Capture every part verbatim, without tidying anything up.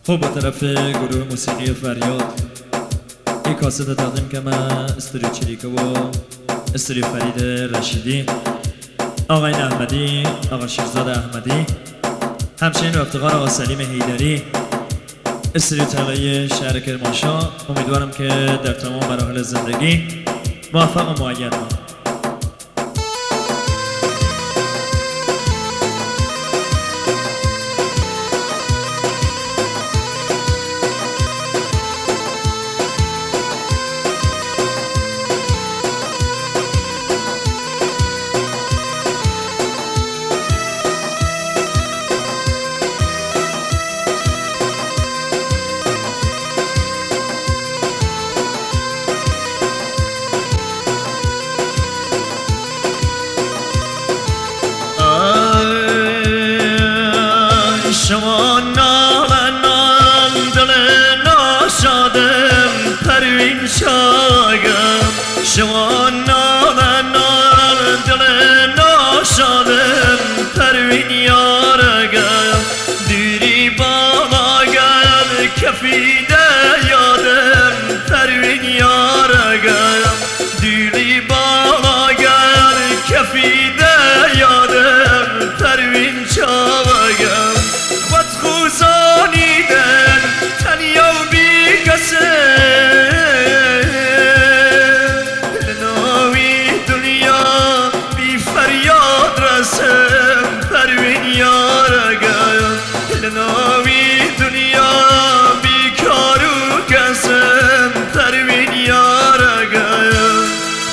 خب با طرف گروه موسیقی فریاد یک کاست تقدیم که من استوری چریکه و استوری فرید رشیدی، آقای احمدی، آقا شیرزاد احمدی، همچنین و افتقار آقا سلیم حیدری، استوری طلای شهر کرمانشاه. امیدوارم که در تمام مراحل زندگی موفق و مؤید باشید. شما نال نال دل ناشادم پروین شاگم، شما نال نال دل ناشادم پروین یارگم، دیری بالا گل کفیده یادم پروین یارگم، دیری بالا گل کفیده یادم پروین شاگم. خوزانیدن تنیا و بی کسه لناوی دنیا بی فریاد رسم پروین یارگم، لناوی دنیا بی کارو کسم پروین یارگم.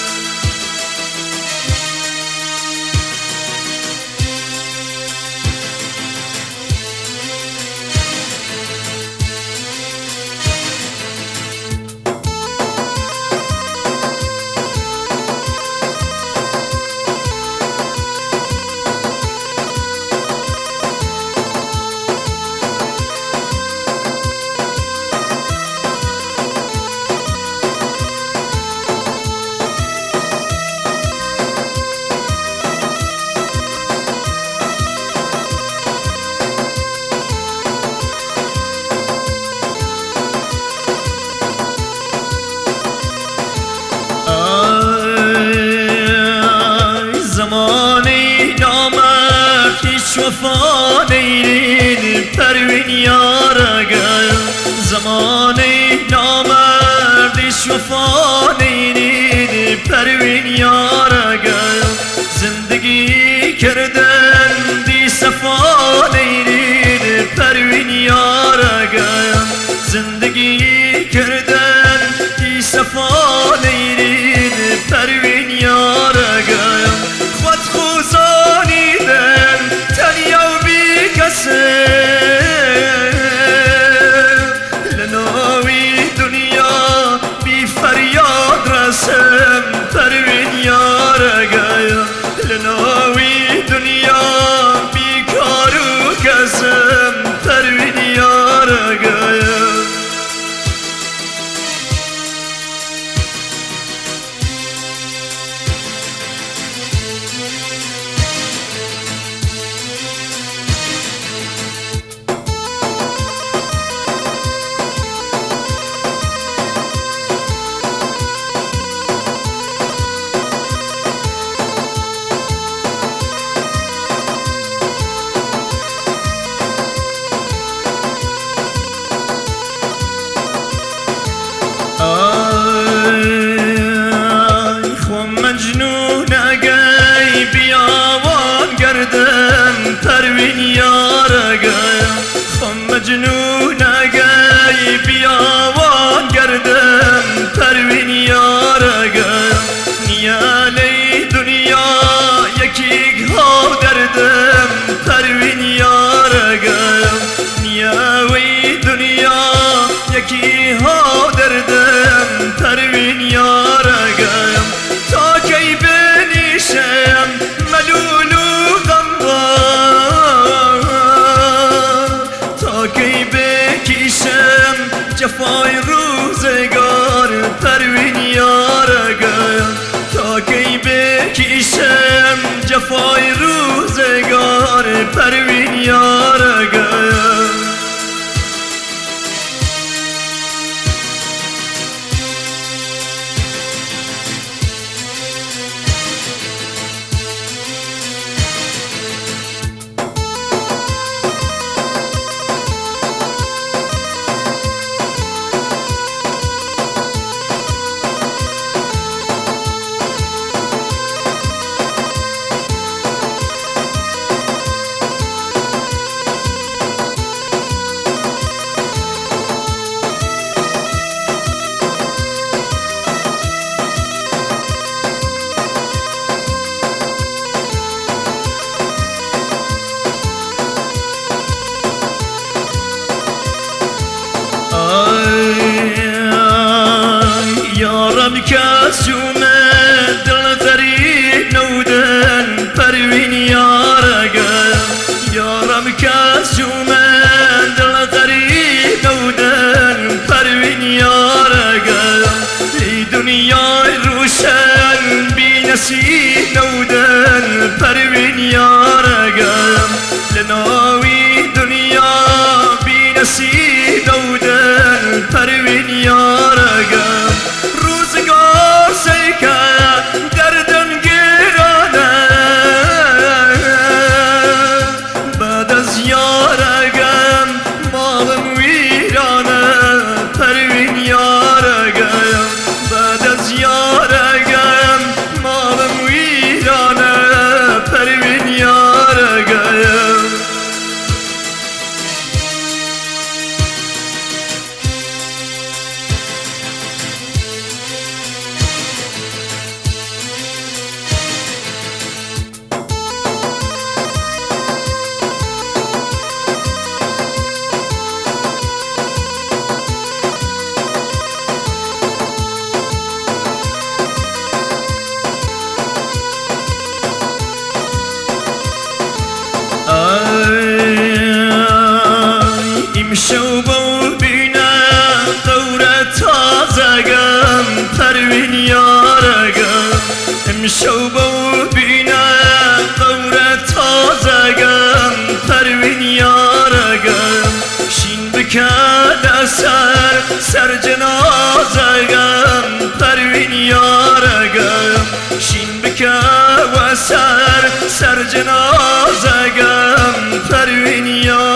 زمانی نامرد هیچ وفا نیرین پروین یارگم، زمانی نامرد هیچ وفا نیرین پروین یارگم، زندگی کردن دی صفا نیرین پروین یارگم، زندگی کردن دی صفا نیرین پروین یارگم. خود خوزانیدن تنیا و بی کسه لناوی دنیا بی فریاد رسم پروین یارگم، لناوی دنیا بی کارو کسم پروین یارگم. مجنون اگه بیاوان گردم پروین یارگم، خم مجنون اگه بیاوان گردم پروین یارگم، نیالی دنیا یکی ها دردم پروین یارگم، نیاوی دنیا یکی ها دردم پروین یارگم. تا کی بنیشم ملولو غمبار، تا کی بکیشم جفای روزگار پروین یارگم، تا کی بکیشم جفای روزگار پروین یارگم. یارم کس جومه دل غریب نودن پروین یارگم یارم کس جومه دل غریب نودن پروین یارگم ای دنیای روشن بی نصیب نودن پروین یارگم لناوی دنیا بی نصیب نودن پروین یارگم روزگار سیکه دردم گرانه بعد از یارگم مالم ویرانه پروین یارگم بعد از یارگم مالم ویرانه پروین یارگم امشو ببینم دور تازگم پروین یارگم امشو ببینم دور تازگم پروین یارگم شین بکن سر سر جنازگم پروین یارگم شین بکن و سر سر جنازگم پروین یارگم